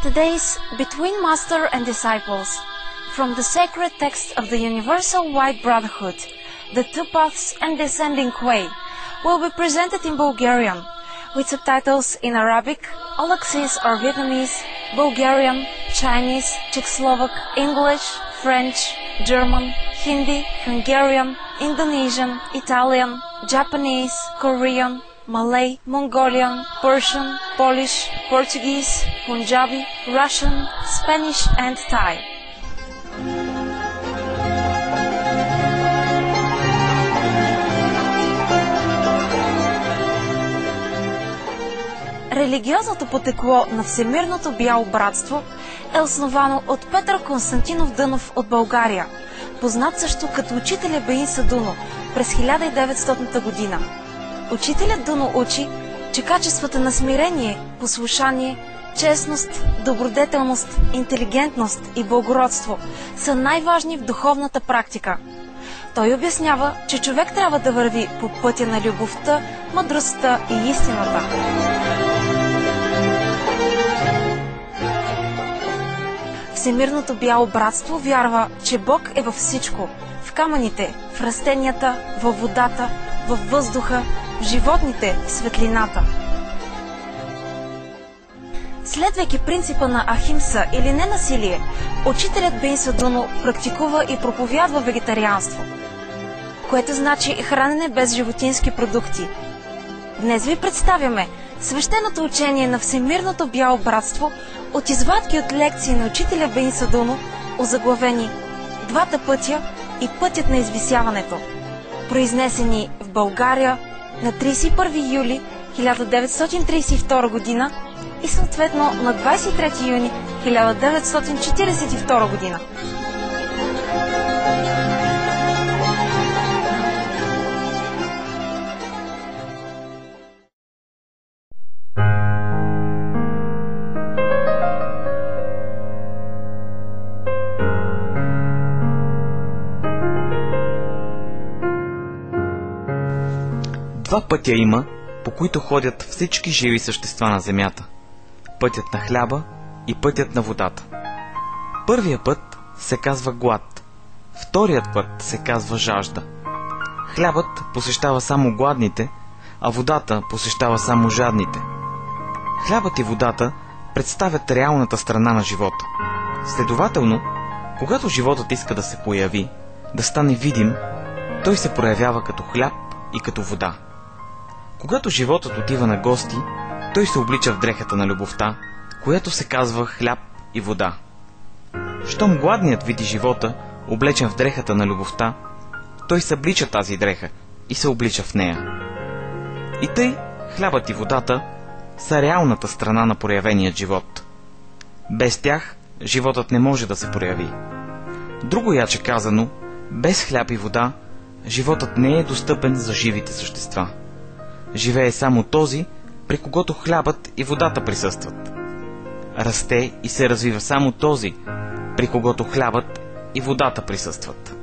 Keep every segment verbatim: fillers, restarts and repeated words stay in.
Today's Between Master and Disciples, from the sacred text of the Universal White Brotherhood, The Two Paths and Descending Way, will be presented in Bulgarian, with subtitles in Arabic, Olaxese or Vietnamese, Bulgarian, Chinese, Czech Slovak, English, French, German, Hindi, Hungarian, Indonesian, Italian, Japanese, Korean, Malay, Mongolian, Persian, Polish, Portuguese, Punjabi, Russian, Spanish and Thai. Религиозното потекло на Всемирното бяло братство е основано от Петър Константинов Дънов от България, познат също като учителя Беин Садуно през хиляда и деветстотната година. Учителят Дуно учи, че качествата на смирение, послушание, честност, добродетелност, интелигентност и благородство са най-важни в духовната практика. Той обяснява, че човек трябва да върви по пътя на любовта, мъдростта и истината. Всемирното бяло братство вярва, че Бог е във всичко – в камъните, в растенията, във водата, във въздуха, в животните, в светлината. Следвайки принципа на Ахимса или ненасилие, учителят Беин Садуно практикува и проповядва вегетарианство, което значи хранене без животински продукти. Днес ви представяме свещеното учение на Всемирното бяло братство от извадки от лекции на учителя Беин Садуно, озаглавени «Двата пътя и пътят на извисяването», произнесени в България на тридесет и първи юли хиляда деветстотин тридесет и втора година и съответно на двадесет и трети юни хиляда деветстотин четиридесет и втора година. Два пътя има, по които ходят всички живи същества на земята. Пътят на хляба и пътят на водата. Първият път се казва глад, вторият път се казва жажда. Хлябът посещава само гладните, а водата посещава само жадните. Хлябът и водата представят реалната страна на живота. Следователно, когато животът иска да се появи, да стане видим, той се проявява като хляб и като вода. Когато животът отива на гости, той се облича в дрехата на любовта, която се казва хляб и вода. Щом гладният види живота, облечен в дрехата на любовта, той съблича тази дреха и се облича в нея. И тъй, хлябът и водата са реалната страна на проявения живот. Без тях животът не може да се прояви. Друго яче казано, без хляб и вода, животът не е достъпен за живите същества. Живее само този, при когото хлябът и водата присъстват. Расте и се развива само този, при когото хлябът и водата присъстват.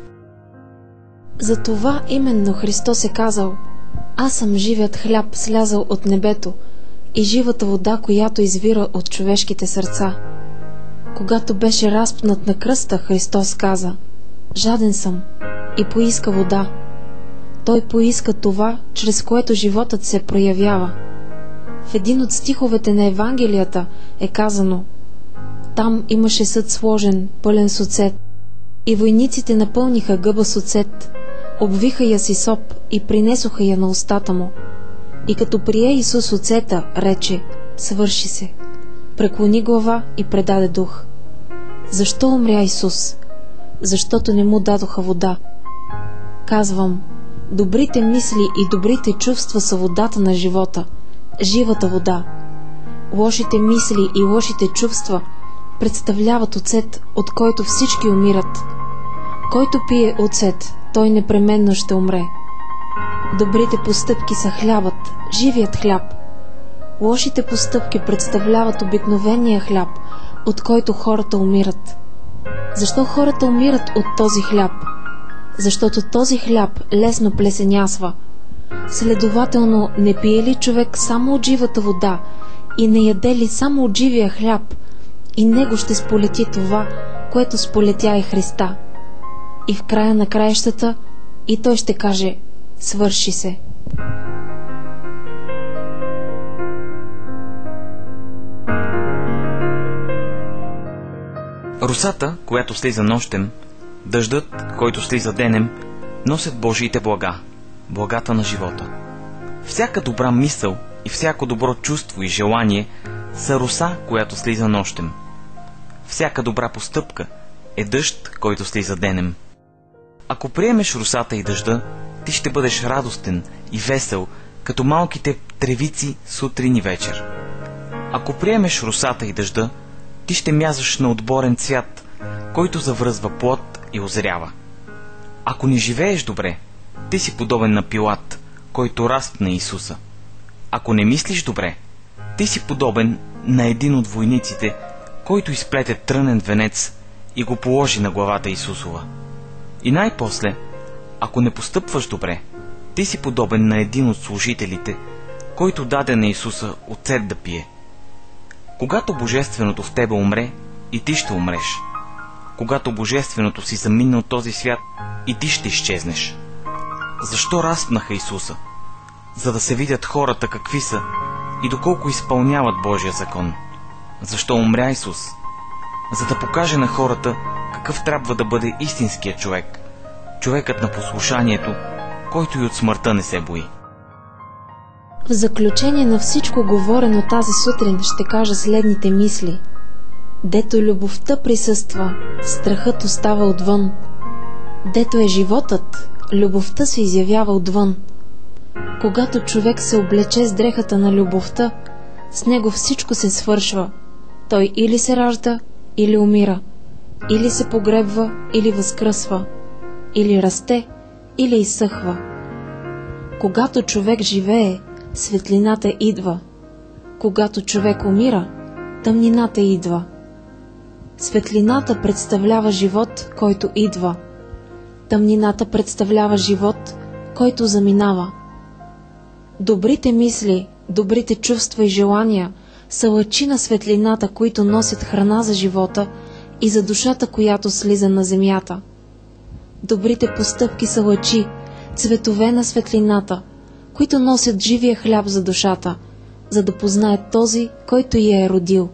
Затова именно Христос е казал: «Аз съм живият хляб, слязал от небето, и живата вода, която извира от човешките сърца». Когато беше разпнат на кръста, Христос каза: «Жаден съм», и поиска вода. Той поиска това, чрез което животът се проявява. В един от стиховете на Евангелията е казано: «Там имаше съд сложен, пълен с оцет, и войниците напълниха гъба с оцет, обвиха я с исоп и принесоха я на устата му. И като прие Исус оцета, рече: свърши се. Преклони глава и предаде дух». Защо умря Исус? Защото не му дадоха вода. Казвам, добрите мисли и добрите чувства са водата на живота, живата вода. Лошите мисли и лошите чувства представляват оцет, от който всички умират. Който пие оцет, той непременно ще умре. Добрите постъпки са хлябът, живият хляб. Лошите постъпки представляват обикновения хляб, от който хората умират. Защо хората умират от този хляб? Защото този хляб лесно плесенясва. Следователно, не пие ли човек само от живата вода и не яде ли само от живия хляб, и него ще сполети това, което сполетя и Христа. И в края на краищата и той ще каже: свърши се. Росата, която слиза нощем, дъждът, който слиза денем, носят Божиите блага, благата на живота. Всяка добра мисъл и всяко добро чувство и желание са роса, която слиза нощем. Всяка добра постъпка е дъжд, който слиза денем. Ако приемеш росата и дъжда, ти ще бъдеш радостен и весел, като малките тревици сутрин и вечер. Ако приемеш росата и дъжда, ти ще мязаш на отборен цвят, който завръзва плод и озрява. Ако не живееш добре, ти си подобен на Пилат, който разпна Исуса. Ако не мислиш добре, ти си подобен на един от войниците, който изплете трънен венец и го положи на главата Исусова. И най-после, ако не постъпваш добре, ти си подобен на един от служителите, който даде на Исуса оцет да пие. Когато Божественото в тебе умре, и ти ще умреш. Когато Божественото си замине от този свят, и ти ще изчезнеш. Защо разпнаха Исуса? За да се видят хората какви са и доколко изпълняват Божия закон. Защо умря Исус? За да покаже на хората какъв трябва да бъде истинският човек, човекът на послушанието, който и от смъртта не се бои. В заключение на всичко говорено тази сутрин ще кажа следните мисли. Дето любовта присъства, страхът остава отвън. Дето е животът, любовта се изявява отвън. Когато човек се облече с дрехата на любовта, с него всичко се свършва. Той или се ражда, или умира, или се погребва, или възкръсва, или расте, или изсъхва. Когато човек живее, светлината идва. Когато човек умира, тъмнината идва. Светлината представлява живот, който идва. Тъмнината представлява живот, който заминава. Добрите мисли, добрите чувства и желания са лъчи на светлината, които носят храна за живота и за душата, която слиза на земята. Добрите постъпки са лъчи, цветове на светлината, които носят живия хляб за душата, за да познаят този, който я е родил.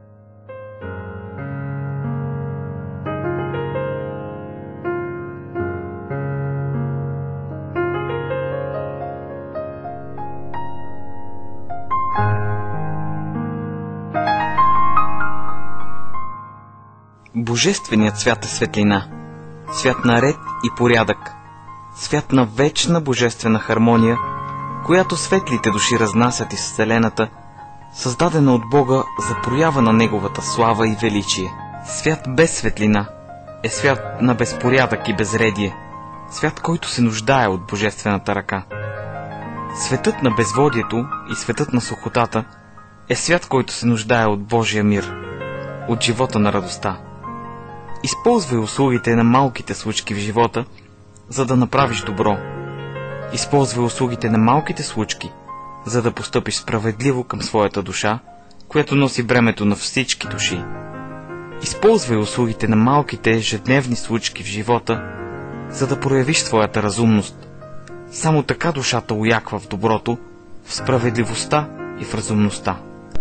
Божественият свят е светлина, свят на ред и порядък, свят на вечна божествена хармония, която светлите души разнасят из вселената, създадена от Бога за проява на Неговата слава и величие. Свят без светлина е свят на безпорядък и безредие, свят, който се нуждае от божествената ръка. Светът на безводието и светът на сухотата е свят, който се нуждае от Божия мир, от живота на радостта. Използвай услугите на малките случки в живота, за да направиш добро. Използвай услугите на малките случки, за да постъпиш справедливо към своята душа, която носи бремето на всички души. Използвай услугите на малките ежедневни случки в живота, за да проявиш своята разумност. Само така душата уяква в доброто, в справедливостта и в разумността.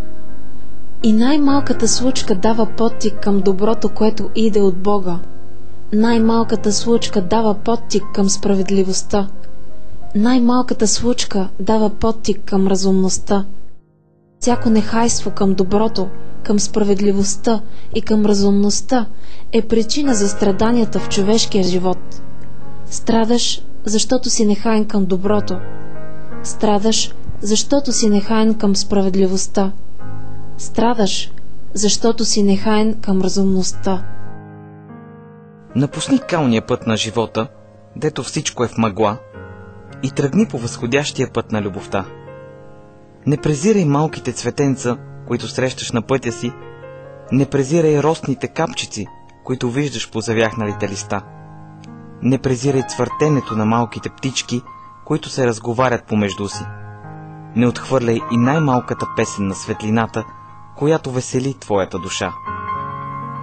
И най-малката случка дава подтик към доброто, което иде от Бога. Най-малката случка дава подтик към справедливостта. Най-малката случка дава подтик към разумността. Всяко нехайство към доброто, към справедливостта и към разумността е причина за страданията в човешкия живот. Страдаш, защото си нехаен към доброто. Страдаш, защото си нехаен към справедливостта. Страдаш, защото си нехаен към разумността. Напусни калния път на живота, дето всичко е в мъгла, и тръгни по възходящия път на любовта. Не презирай малките цветенца, които срещаш на пътя си, не презирай ростните капчици, които виждаш по завяхналите листа. Не презирай цвъртенето на малките птички, които се разговарят помежду си. Не отхвърляй и най-малката песен на светлината, която весели твоята душа.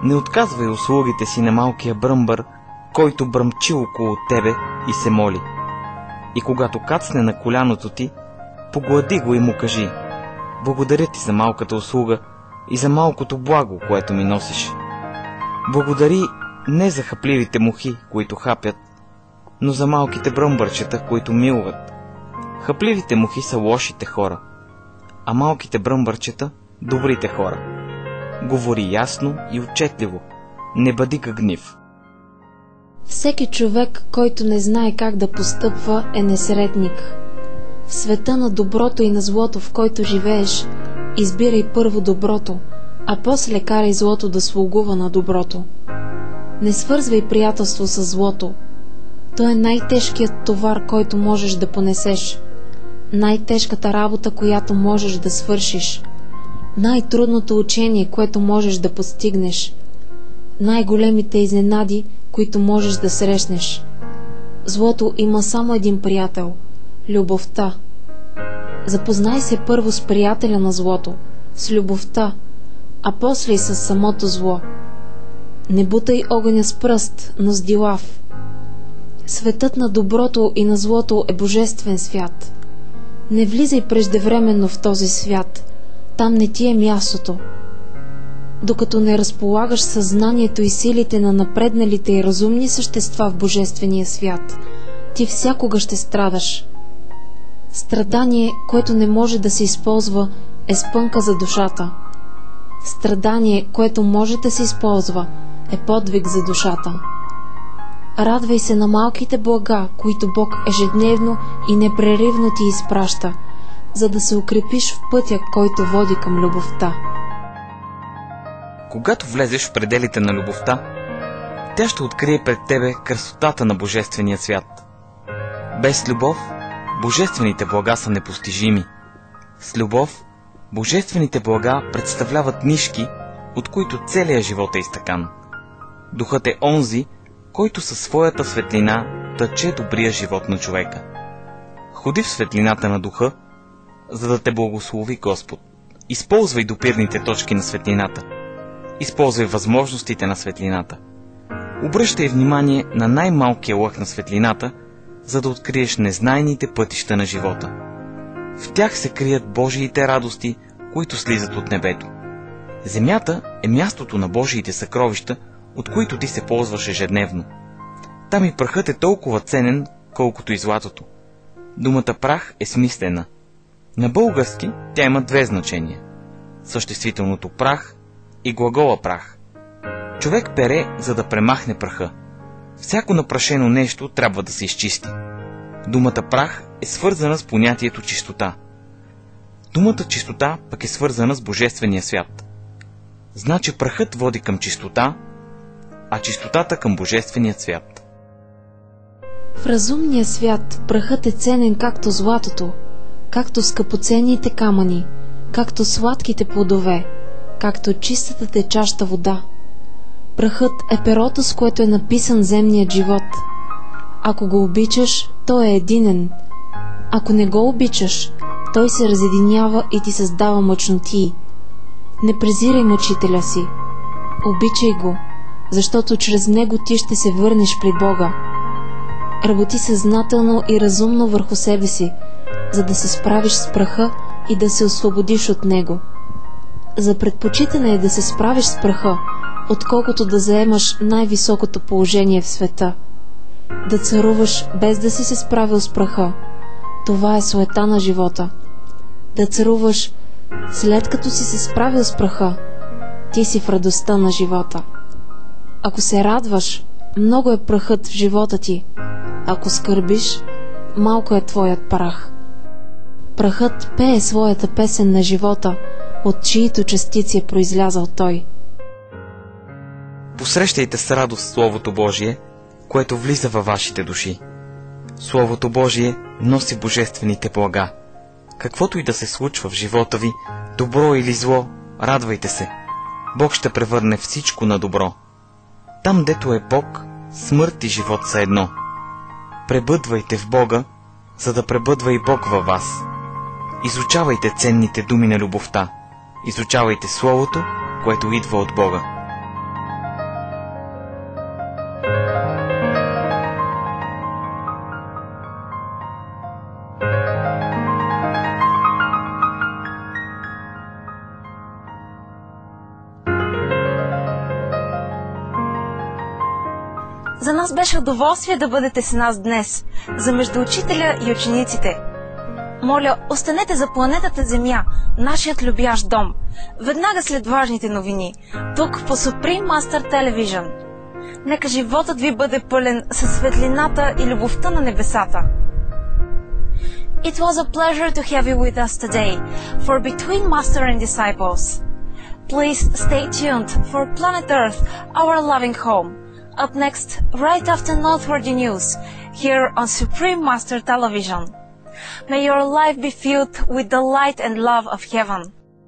Не отказвай услугите си на малкия бръмбър, който бръмчи около тебе и се моли. И когато кацне на коляното ти, поглади го и му кажи: благодаря ти за малката услуга и за малкото благо, което ми носиш. Благодари не за хапливите мухи, които хапят, но за малките бръмбърчета, които милват. Хапливите мухи са лошите хора, а малките бръмбърчета – добрите хора. Говори ясно и отчетливо, не бъди гъгнив. Всеки човек, който не знае как да постъпва, е несретник. В света на доброто и на злото, в който живееш, избирай първо доброто, а после карай злото да слугува на доброто. Не свързвай приятелство с злото. То е най-тежкият товар, който можеш да понесеш, най-тежката работа, която можеш да свършиш, най-трудното учение, което можеш да постигнеш, най-големите изненади, които можеш да срещнеш. Злото има само един приятел – любовта. Запознай се първо с приятеля на злото, с любовта, а после и с самото зло. Не бутай огъня с пръст, но с дилав. Светът на доброто и на злото е божествен свят. Не влизай преждевременно в този свят. Там не ти е мястото. Докато не разполагаш съзнанието и силите на напредналите и разумни същества в божествения свят, ти всякога ще страдаш. Страдание, което не може да се използва, е спънка за душата. Страдание, което може да се използва, е подвиг за душата. Радвай се на малките блага, които Бог ежедневно и непреривно ти изпраща, за да се укрепиш в пътя, който води към любовта. Когато влезеш в пределите на любовта, тя ще открие пред тебе красотата на божествения свят. Без любов, божествените блага са непостижими. С любов, божествените блага представляват нишки, от които целият живот е изтъкан. Духът е онзи, който със своята светлина тъче добрия живот на човека. Ходи в светлината на духа, за да те благослови Господ. Използвай допирните точки на светлината. Използвай възможностите на светлината. Обръщай внимание на най-малкия лъх на светлината, за да откриеш незнайните пътища на живота. В тях се крият Божиите радости, които слизат от небето. Земята е мястото на Божиите съкровища, от които ти се ползваш ежедневно. Там и прахът е толкова ценен, колкото и златото. Думата прах е смислена. На български тя има две значения – съществителното прах и глагола прах. Човек пере, за да премахне праха. Всяко напрашено нещо трябва да се изчисти. Думата прах е свързана с понятието чистота. Думата чистота пък е свързана с божествения свят. Значи прахът води към чистота, а чистотата към божествения свят. В разумния свят прахът е ценен както златото, както скъпоценните камъни, както сладките плодове, както чистата течаща вода. Прахът е перото, с което е написан земният живот. Ако го обичаш, той е единен. Ако не го обичаш, той се разединява и ти създава мъчнотии. Не презирай мъчителя си. Обичай го, защото чрез него ти ще се върнеш при Бога. Работи съзнателно и разумно върху себе си, за да се справиш с праха и да се освободиш от него. За предпочитане е да се справиш с праха, отколкото да заемаш най-високото положение в света. Да царуваш без да си се справил с праха, това е суета на живота. Да царуваш след като си се справил с праха, ти си в радостта на живота. Ако се радваш, много е прахът в живота ти. Ако скърбиш, малко е твоят прах. Прахът пее своята песен на живота, от чието частици е произлязал той. Посрещайте с радост Словото Божие, което влиза във вашите души. Словото Божие носи божествените блага. Каквото и да се случва в живота ви, добро или зло, радвайте се. Бог ще превърне всичко на добро. Там, дето е Бог, смърт и живот са едно. Пребъдвайте в Бога, за да пребъдва и Бог във вас. Изучавайте ценните думи на любовта. Изучавайте Словото, което идва от Бога. За нас беше удоволствие да бъдете с нас днес, за между учителя и учениците. Моля, останете за планетата Земя, нашият любящ дом, веднага след важните новини, тук по Supreme Master Television. Нека животът ви бъде пълен със светлината и любовта на небесата. It was a pleasure to have you with us today for Between Master and Disciples. Please stay tuned for Planet Earth, our loving home. Up next, right after Noteworthy News, here on Supreme Master Television. May your life be filled with the light and love of heaven.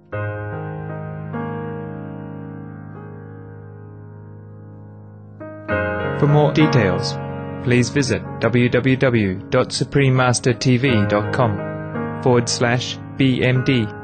For more details, please visit w w w dot supreme master t v dot com forward slash B M D.